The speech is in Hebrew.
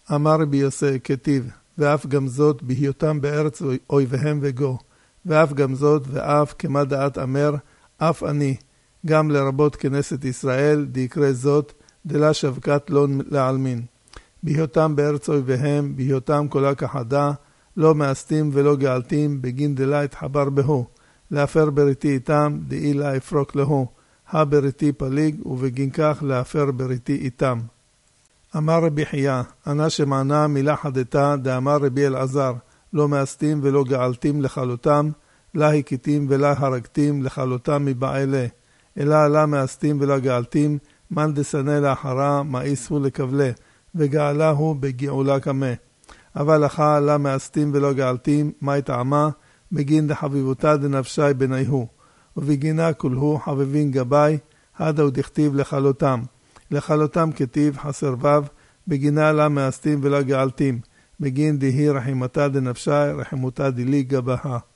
אמר רבי יוסי כתיב, ואף גם זאת בהיותם בארץ אויביהם וגו, ואף גם זאת ואף כמה דעת אמר, אף אני, גם לרבות כנסת ישראל, דיקרא זאת, דלה שבקת לא לעלמין. בהיותם בארץ אויביהם, בהיותם כולה כחדה, לא מאסתים ולא גאלתים, בגין דלה התחבר בהו, להפר בריתי איתם, דאי לה אפרוק להו, הבריתי פליג, ובגין כך להפר בריתי איתם. אמר רבי חייא, ענה שמענה מילה חדתה, דאמר רבי אלעזר, לא מאסתים ולא גאלתים לכלותם, לה הכיתים ולה הרגתים לכלותם מבעלה, אלא לה מאסתים ולא גאלתים, מן דסנה לאחרה, מאיס הוא לקבלה, וגאלה הוא בגאולה כמה. אבל לך לה מאסתים ולא גאלתים, מה טעמה? בגין דחביבותה דנפשי בניהו, ובגינה כולהו חביבין גבי, הדאו דכתיב לכלותם. לכלותם כתיב חסר וו, בגינה לה מאסתים ולא גאלתים, בגין דהי רחימתה דנפשי, רחימותה דלי גבה.